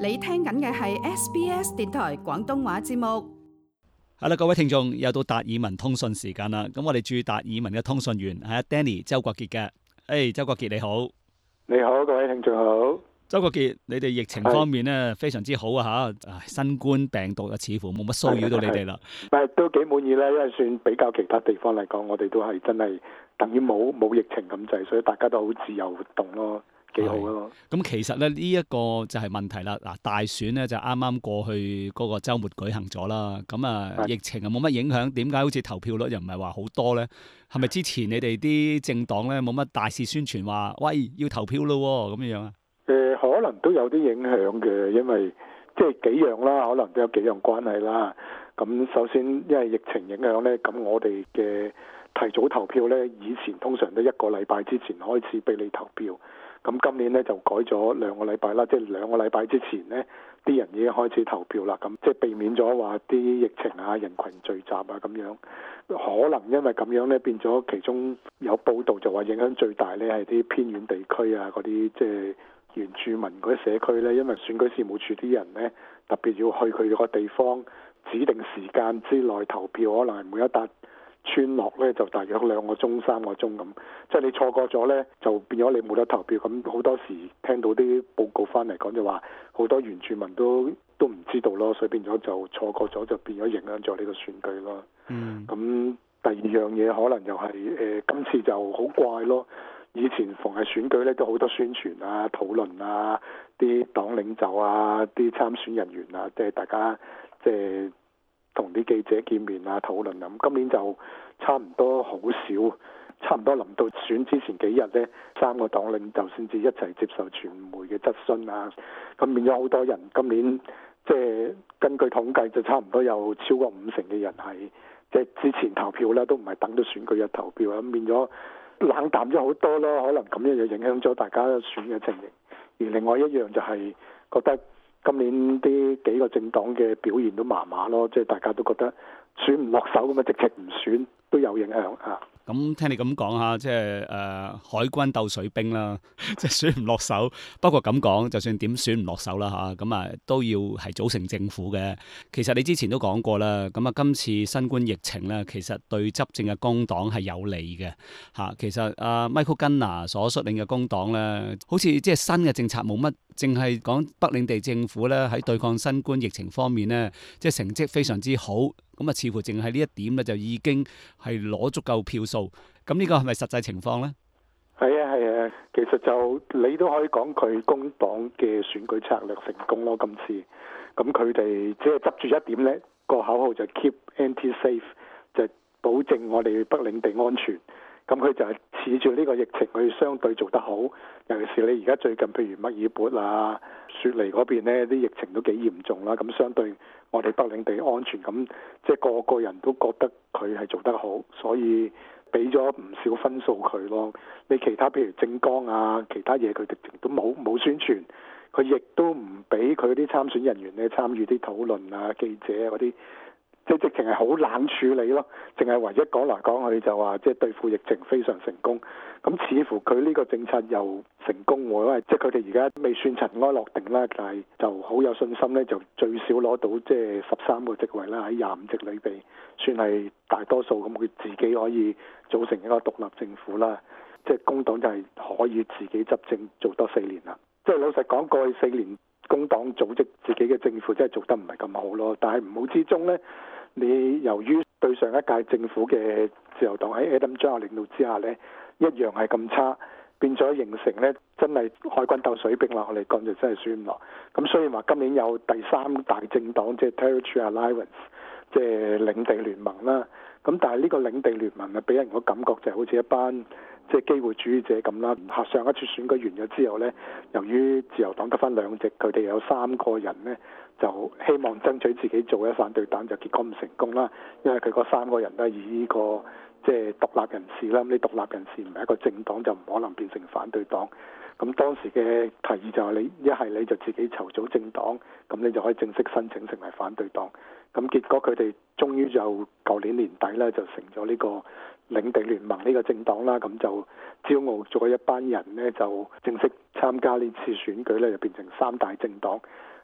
你聽緊嘅係 SBS 電台廣東話節目。 好啦，各位聽眾，又到達爾文通訊時間啦。咁我哋駐達爾文嘅通訊員係阿 Danny 周國傑嘅。周國傑你好。 你好，各位聽眾好。 周國傑，你哋疫情方面咧非常之好啊吓，新冠病毒似乎冇乜騷擾到你哋啦。 都幾滿意啦，因為算比較其他地方嚟講，我哋都係真係等於冇疫情咁滯，所以大家都好自由活動咯。幾好咯！ 咁其實咧呢一個就係問題啦。嗱，大選咧就啱啱過去嗰個週末舉行咗啦。咁疫情又冇乜影響，點解好似投票率又唔係話好多咧？係咪之前你哋啲政黨咧冇乜大肆宣傳話，喂要投票咯咁樣啊？ 可能都有啲影響嘅，因為即係幾樣啦，可能都有幾樣關係啦。咁首先因為疫情影響咧，咁我哋嘅提早投票咧，以前通常都一個禮拜之前開始俾你投票。咁今年咧就改咗2個禮拜啦，即係2個禮拜之前咧，啲人已經開始投票啦。咁即係避免咗話啲疫情啊、人群聚集啊咁樣。可能因為咁樣咧，變咗其中有報道就話影響最大咧係啲偏遠地區啊，嗰啲即係原住民嗰啲社區咧，因為選舉事務處啲人咧特別要去佢個地方指定時間之內投票，可能係每一笪村落咧就大約2個鐘、3個鐘咁，即係你錯過咗咧，就變咗你冇得投票。咁好多時聽到啲報告翻嚟講就話，好多原住民都唔知道咯，所以變咗就錯過咗，就變咗影響咗呢個選舉咯。咁第二樣嘢可能又係今次就好怪咯。以前逢係選舉咧都好多宣傳啊、討論啊，啲黨領袖啊、啲參選人員啊，即係大家即係同啲記者見面啊、討論啊。咁今年就差唔多好少，差唔多臨到選之前幾日咧，3個黨領袖先至一齊接受傳媒嘅質詢啊。咁變咗好多人今年即係根據統計就差唔多有超過50%嘅人係即係之前投票啦，都唔係等到選舉日投票啊，咁變咗冷淡咗好多咯。可能咁樣就影響咗大家選嘅情形。而另外一樣就係覺得今年啲幾個政黨嘅表現都麻麻咯，即係大家都覺得選唔落手咁啊，直情唔選都有影響啊。 咁聽你咁講下，即係海軍鬥水兵啦，即係選唔落手。不過咁講，就算點選唔落手啦嚇，咁都要係組成政府嘅。其實你之前都講過啦，咁今次新冠疫情咧，其實對執政嘅工黨係有利嘅嚇。其實Michael Gunner 所率領嘅工黨咧，好似即係新嘅政策冇乜，淨係講北領地政府咧喺對抗新冠疫情方面咧，即係成績非常之好。咁似乎淨係呢一點咧，就已經係攞足夠票數。咁呢個係咪實際情況呢？ 係啊，其實就你都可以講佢工黨嘅選舉策略成功咯。今次咁佢哋只係執住一點呢個口號就 keep NT safe， 就保證我哋北領地安全。咁佢就係恃住呢個疫情，佢相對做得好。尤其是你而家最近，譬如墨爾本啊、雪梨嗰邊呢啲疫情都幾嚴重啦。咁相對我哋北領地安全，咁即係個人都覺得佢係做得好，所以俾咗唔少分數佢咯。你其他譬如政綱啊、其他嘢，佢直情都冇宣傳，佢亦都唔俾佢啲參選人員咧參與啲討論啊、記者嗰啲。即係直情係好冷處理咯，淨係唯一講嚟講去就話即係對付疫情非常成功。咁似乎佢呢個政策又成功喎，因為即係佢哋而家未算塵埃落定啦，但係就好有信心咧，就最少攞到即係13個席位啦，喺25席裏邊算係大多數。咁佢自己可以組成一個獨立政府啦。即係工黨就係可以自己執政做多4年啦。即係老實講，過去4年工黨組織自己嘅政府真係做得唔係咁好咯。但係唔好之中咧，你由於對上一屆政府嘅自由黨喺 Adam John 領導之下呢，一樣係咁差，變咗形成呢真係海軍鬥水兵啦。我哋講就真係選唔落。咁雖然話今年有第3大政黨即係 Territory Alliance， 即係領地聯盟啦。咁但係呢個領地聯盟俾人個感覺就係好似一班即係機會主義者咁啦。上一次選舉完咗之後呢，由於自由黨得翻2席，佢哋有3個人呢，就希望爭取自己做反對黨，就結果唔成功啦。因為佢嗰3個人都係以呢個即係獨立人士啦。咁你獨立人士唔係一個政黨，就唔可能變成反對黨。咁當時嘅提議就係你一係你就自己籌組政黨，咁你就可以正式申請成為反對黨。咁結果佢哋終於就舊年年底咧就成咗呢個領地聯盟呢個政黨啦。咁就招募咗一班人呢，就正式參加呢次選舉咧，就變成3大政黨。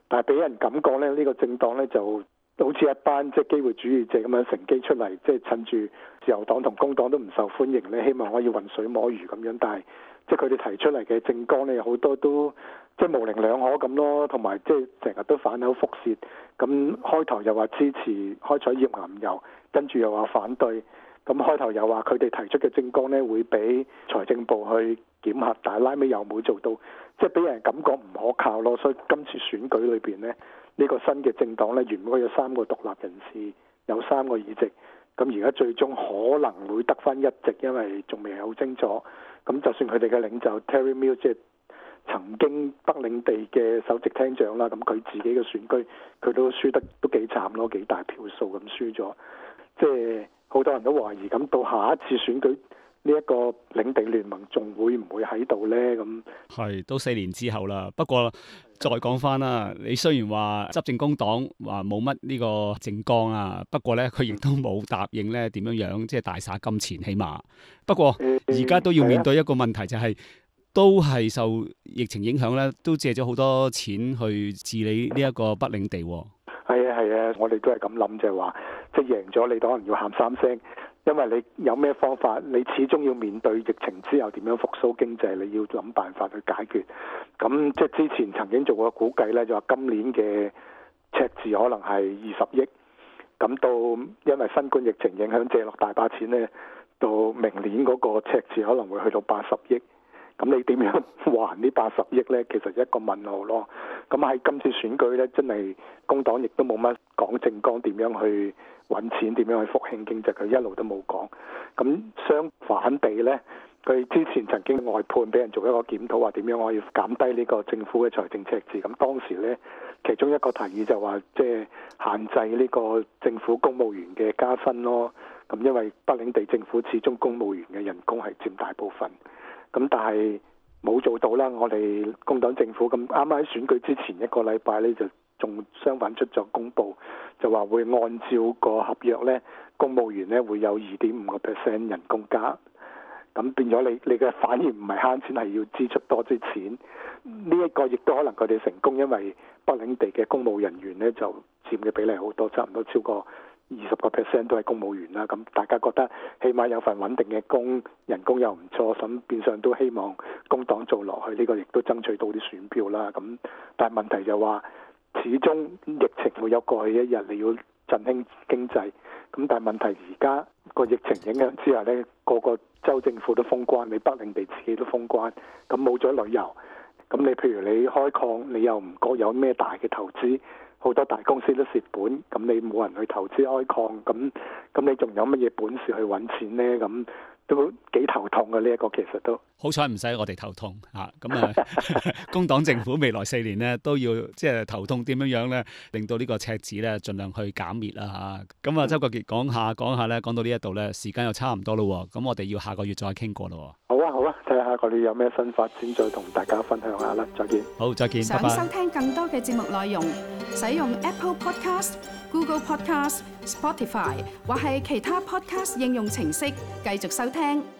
但係俾人感覺咧，呢個政黨咧就好似一班即係機會主義者咁樣乘機出嚟，即係趁住自由黨同工黨都唔受歡迎咧，希望可以渾水摸魚咁樣。但係即係佢哋提出嚟嘅政綱咧，好多都即係模棱兩可咁咯，同埋即係成日都反口覆舌。咁開頭又話支持開採頁岩油，跟住又話反對。咁開頭又話佢哋提出嘅政綱咧會俾財政部去檢核，但係拉尾又冇做到，即係俾人感覺唔可靠咯。所以今次選舉裏邊咧，呢個新嘅政黨咧原本有3個獨立人士，有3個議席，咁而家最終可能會得返1席，因為仲未係好清楚。咁就算佢哋嘅領袖 Terry Mills 即係曾經北領地嘅首席廳長啦，咁佢自己嘅選區佢都輸得都幾慘咯，幾大票數咁輸咗，即係好多人都懷疑咁到下一次選舉呢一個領地聯盟仲會唔會喺度呢？咁係都4年之後啦。不過再講翻啦，你雖然話執政工黨話冇乜呢個政綱啊，不過咧佢亦都冇答應咧點樣即係大灑金錢，起碼。不過而家都要面對一個問題，就係都係受疫情影響咧，都借咗好多錢去治理呢一個北領地。 係啊，我哋都係咁諗，就係話即係贏咗，你當然要喊3聲。因為你有咩方法，你始終要面對疫情之後點樣復甦經濟，你要諗辦法去解決。咁即係之前曾經做過估計咧，就話今年嘅赤字可能係20億。咁到因為新冠疫情影響借落大把錢咧，到明年嗰個赤字可能會去到80億。咁你點樣還呢80億呢？其實一個問號咯。咁喺今次選舉呢，真係工黨亦都冇乜講政綱點樣去揾錢，點樣去復興經濟，佢一路都冇講。咁相反地呢，佢之前曾經外判俾人做一個檢討，話點樣可以減低呢個政府嘅財政赤字。咁當時呢，其中一個提議就話即係限制呢個政府公務員嘅加薪咯。咁因為北領地政府始終公務員嘅人工係佔大部分。咁但係冇做到啦，我哋工黨政府咁啱啱喺選舉之前1個禮拜呢，就仲相反出咗公佈，就話會按照個合約呢，公務員呢會有2.5% 人工加，咁變咗你嘅反而唔係慳錢，係要支出多啲錢。呢一個亦都可能佢哋成功，因為北領地嘅公務人員呢就佔嘅比例好多，差唔多超過20% 都係公務員啦，咁大家覺得起碼有份穩定嘅工，人工又唔錯，咁變相都希望工黨做落去，呢個亦都爭取到啲選票啦。咁但係問題就話，始終疫情會有過去一日，你要振興經濟。咁但係問題而家個疫情影響之下呢，個個州政府都封關，你北領地自己都封關，咁冇咗旅遊。咁你譬如你開礦，你又唔覺有咩大嘅投資。好多大公司都蝕本，咁你冇人去投資開礦，咁你仲有乜嘢本事去揾錢呢？咁都幾頭痛嘅呢一個，其實都好彩唔使我哋頭痛嚇。工黨政府未來4年呢都要即係頭痛點樣咧，令到呢個赤字咧盡量去減滅啦嚇。咁周國傑講下咧，講到呢一度咧，時間又差唔多咯。咁我哋要下個月再傾過咯。 好啊，睇下佢哋有咩新發展，再同大家分享下啦。再見。 好，再見。 想收聽更多嘅節目內容，使用 Apple Podcast、Google Podcast、Spotify 或係其他 Podcast 應用程式繼續收聽。